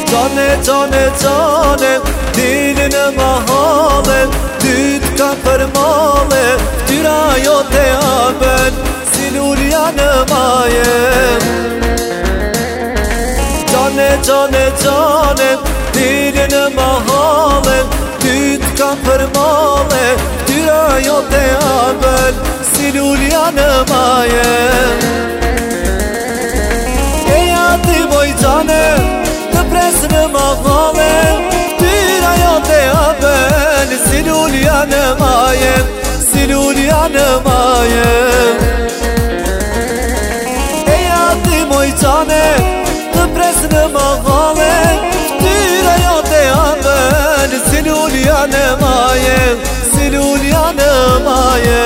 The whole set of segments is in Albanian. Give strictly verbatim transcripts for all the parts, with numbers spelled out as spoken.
Cane, cane, cane, dilin e mahale, dyt kam për male, tyra jote aben, si lulja në maje. Cane, cane, cane, dilin e mahale, dyt kam për male, tyra jote aben, si lulja në maje. Eja ti moj cane, të presë në mahale, tyra jote aben, si lulja në maje, si lulja në maje. Eja ti moj cane, të presë në mahale, tyra jote aben, si lulja në maje, si lulja në maje.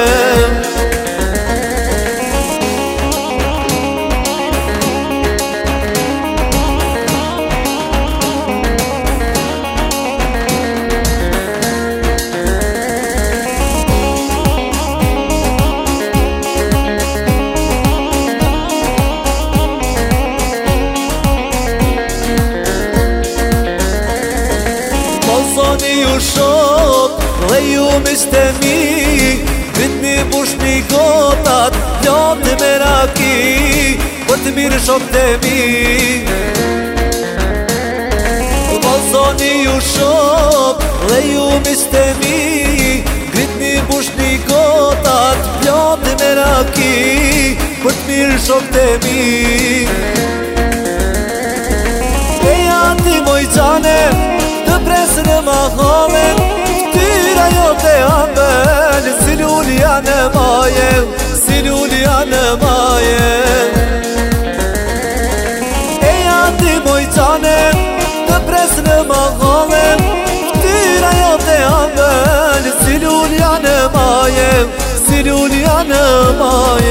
Soni ju shok, dhe ju mishte mi, vitni bushni gotat, pjote me raki, për të mirë shok të mi. Soni ju shok, dhe ju mishte mi, vitni bushni gotat, pjote me raki, për të mirë shok të mi. Eja ti moj cane, të presë në mahale, tyra jote aben, si lulja në maje, si lulja në maje. Eja ti moj cane, të presë në mahale, tyra jote aben, si lulja në maje, si lulja në maje.